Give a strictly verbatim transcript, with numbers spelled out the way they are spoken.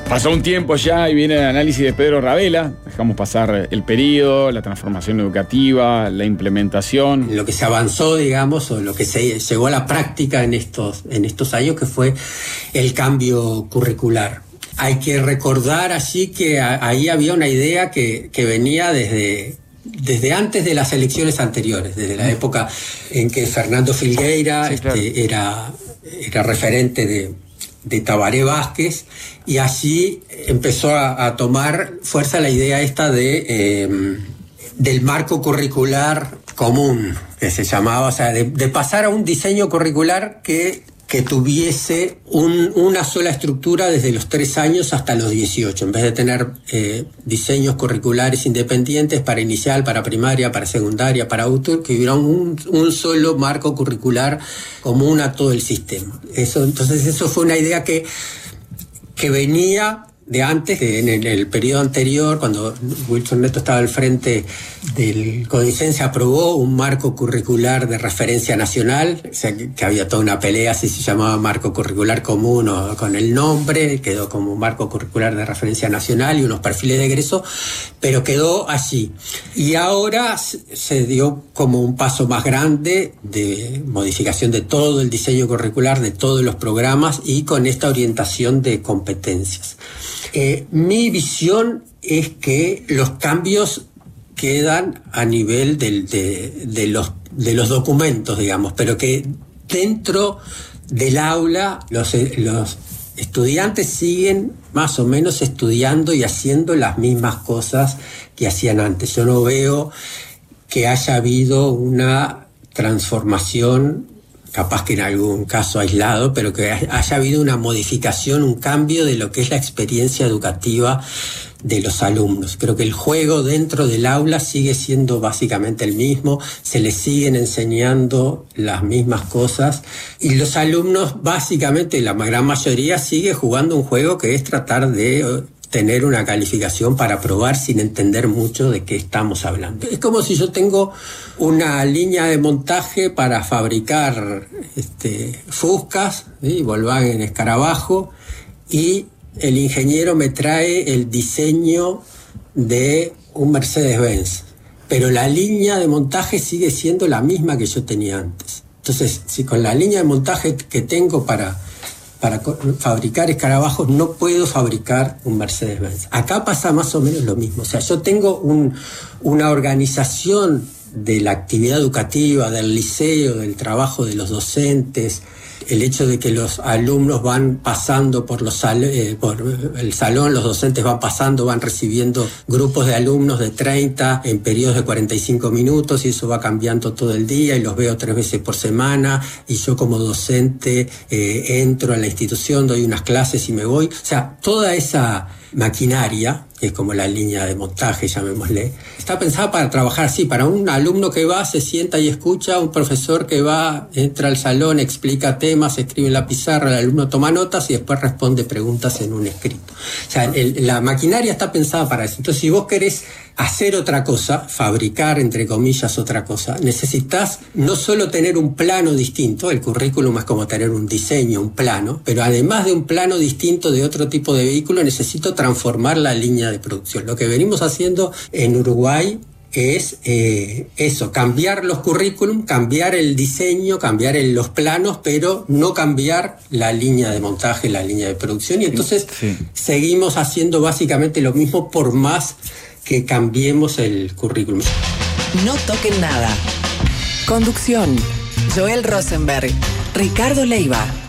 Pasó un tiempo ya y viene el análisis de Pedro Ravela. Dejamos pasar el periodo, la transformación educativa, la implementación. Lo que se avanzó, digamos, o lo que se llegó a la práctica en estos, en estos años, que fue el cambio curricular. Hay que recordar allí que a, ahí había una idea que, que venía desde, desde antes de las elecciones anteriores, desde la época en que Fernando Filgueira sí, claro. este, era, era referente de... de Tabaré Vázquez, y allí empezó a, a tomar fuerza la idea esta de eh, del marco curricular común, que se llamaba, o sea, de, de pasar a un diseño curricular que, que tuviese un, una sola estructura desde los tres años hasta los dieciocho, en vez de tener eh, diseños curriculares independientes para inicial, para primaria, para secundaria, para autor, que hubiera un, un solo marco curricular común a todo el sistema. Eso, entonces eso fue una idea que, que venía de antes, que en el, el periodo anterior, cuando Wilson Neto estaba al frente del CODICEN, se aprobó un marco curricular de referencia nacional, o sea, que, que había toda una pelea si se llamaba marco curricular común o con el nombre, quedó como un marco curricular de referencia nacional y unos perfiles de egreso, pero quedó allí. Y ahora se dio como un paso más grande de modificación de todo el diseño curricular, de todos los programas, y con esta orientación de competencias. Eh, mi visión es que los cambios quedan a nivel del, de, de, los, de los documentos, digamos, pero que dentro del aula los, los estudiantes siguen más o menos estudiando y haciendo las mismas cosas que hacían antes. Yo no veo que haya habido una transformación, capaz que en algún caso aislado, pero que haya habido una modificación, un cambio de lo que es la experiencia educativa de los alumnos. Creo que el juego dentro del aula sigue siendo básicamente el mismo, se les siguen enseñando las mismas cosas, y los alumnos, básicamente la gran mayoría, sigue jugando un juego que es tratar de tener una calificación para probar sin entender mucho de qué estamos hablando. Es como si yo tengo una línea de montaje para fabricar este, Fuscas, ¿sí? Volkswagen Escarabajo, y el ingeniero me trae el diseño de un Mercedes-Benz, pero la línea de montaje sigue siendo la misma que yo tenía antes. Entonces, si con la línea de montaje que tengo para Para fabricar escarabajos no puedo fabricar un Mercedes-Benz. Acá pasa más o menos lo mismo. O sea, yo tengo un, una organización de la actividad educativa, del liceo, del trabajo de los docentes, el hecho de que los alumnos van pasando por, los sal, eh, por el salón, los docentes van pasando, van recibiendo grupos de alumnos de treinta en periodos de cuarenta y cinco minutos, y eso va cambiando todo el día, y los veo tres veces por semana, y yo como docente eh, entro a la institución, doy unas clases y me voy. O sea, toda esa maquinaria, que es como la línea de montaje, llamémosle, está pensada para trabajar así, para un alumno que va, se sienta y escucha, un profesor que va, entra al salón, explica temas, escribe en la pizarra, el alumno toma notas y después responde preguntas en un escrito. O sea, el, la maquinaria está pensada para eso. Entonces, si vos querés hacer otra cosa, fabricar, entre comillas, otra cosa, necesitas no solo tener un plano distinto, el currículum es como tener un diseño, un plano, pero además de un plano distinto de otro tipo de vehículo, necesito transformar la línea de producción. Lo que venimos haciendo en Uruguay es eh, eso, cambiar los currículum, cambiar el diseño, cambiar el, los planos, pero no cambiar la línea de montaje, la línea de producción, y entonces sí. Seguimos haciendo básicamente lo mismo por más que cambiemos el currículum. No toquen nada. Conducción: Joel Rosenberg, Ricardo Leiva.